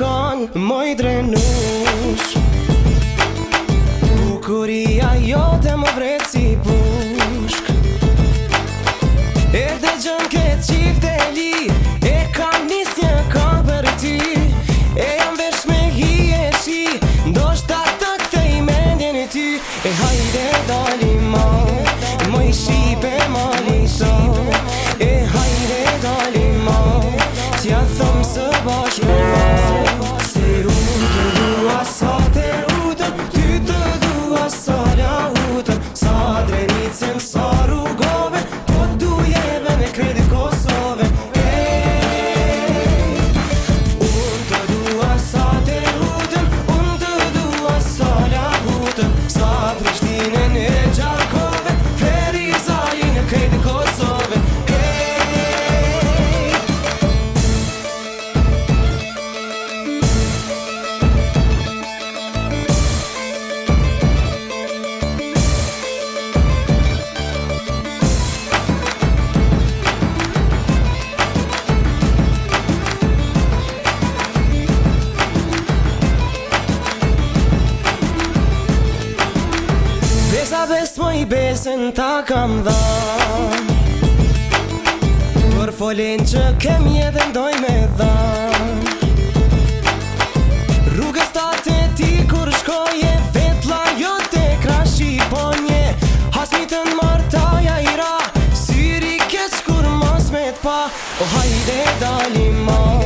kon moj drenush. Bukuria jote më vret si pushk. E dëgjën këtë qift e li, e kam nis një kam për ty. E jam vesh me hi e shi, ndoshta të kthej mendjen e ty. E hajde dali ma, më i shipe ma lito. E hajde dali ma, t'ja thëm së bashku ma. Se unë të dua sa të utën, ty të dua sa lahutën. Sa drenicën, sa rrugove, po dujeve me kredi Kosove. Unë të dua sa të utën, unë të dua sa lahutën. Sa Prishtinën e Gjarkove, Ferizajin e kredi Kosove. Besa bes më i besen ta kam dhan, për folin që kem jetë ndoj me dhan. Rrugës ta të ti kur shkoje, vetla jo te krashi ponje. Hasmitën martaja i ra, syri keq kur mos me t'pa. O hajde dali ma,